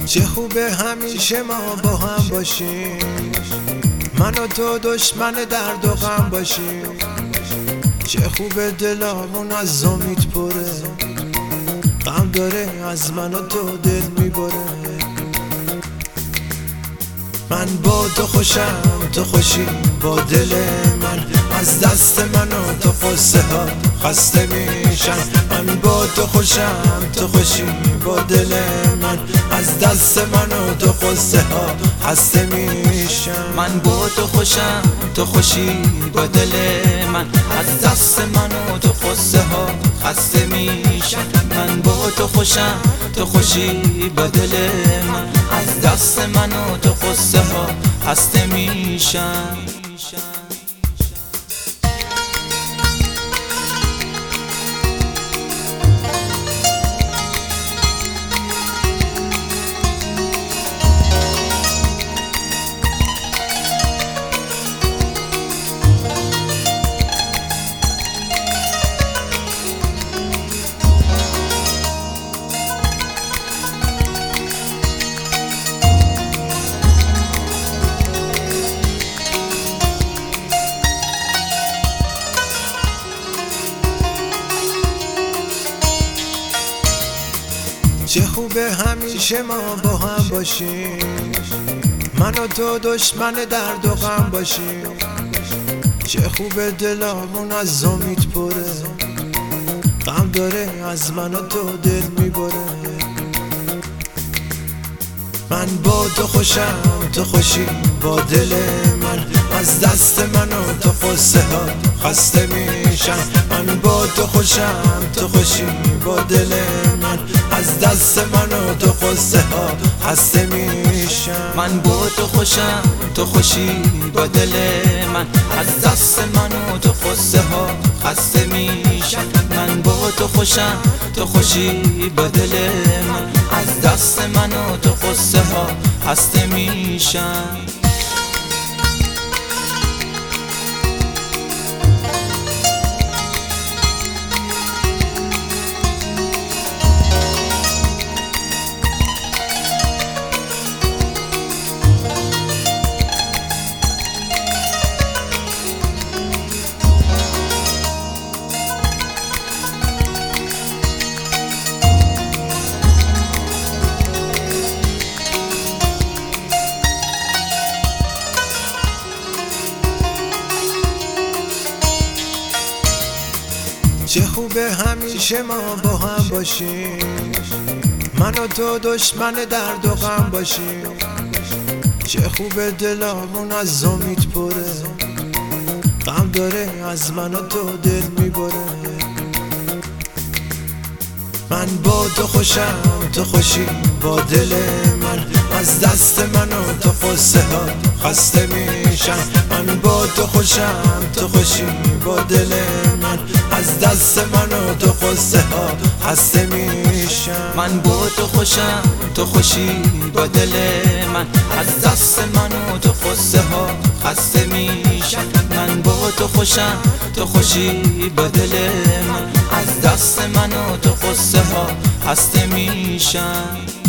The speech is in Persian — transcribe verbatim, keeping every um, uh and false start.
چه خوبه همیشه ما با هم باشیم، من و تو دشمن درد و غم باشیم. چه خوبه دلامون از امید پره، غم داره از من و تو دل میبره. من با تو خوشم، تو خوشی با دل من، از دست من و تو قصه ها خسته میشن. من با تو خوشم، تو خوشی با دل من، از دست من و تو قصه ها خسته میشن. من با تو خوشم، تو خوشی با دل من، از دست من و تو قصه ها خسته میشن. من با تو خوشم، تو خوشی با دل من، از دست من و تو قصه ها خسته میشن. چه خوبه همیشه ما با هم باشیم، من و تو دشمن درد و غم باشیم. چه خوبه دلامون از امید پره، غم داره از من و تو دل میبره. من با تو خوشم، تو خوشی با دل من، از دست من و تو قصه ها خسته میشن. من با تو خوشم، تو خوشی با دل من، از دست من و تو قصه ها خسته میشن. من با تو خوشم، تو خوشی با دل من، از دست من و تو قصه ها خسته میشن. من با تو خوشم، تو خوشی با دل من، از دست من و تو قصه ها خسته میشن. چه خوبه همیشه ما با هم باشیم، من و تو دشمن درد و غم باشیم. چه خوبه دلامون از امید پره، غم داره از من و تو دل میبره. من با تو خوشم، تو خوشی با دل من، از دست من و تو قصه ها خسته میشن. من با تو خوشم، تو خوشی با دل من، از دست من و تو قصه ها خسته میشن. من با تو خوشم، تو خوشی با دل من، از دست من و تو قصه ها خسته میشن. من با تو خوشم، تو خوشی با دل من، از دست من و تو قصه ها خسته میشن.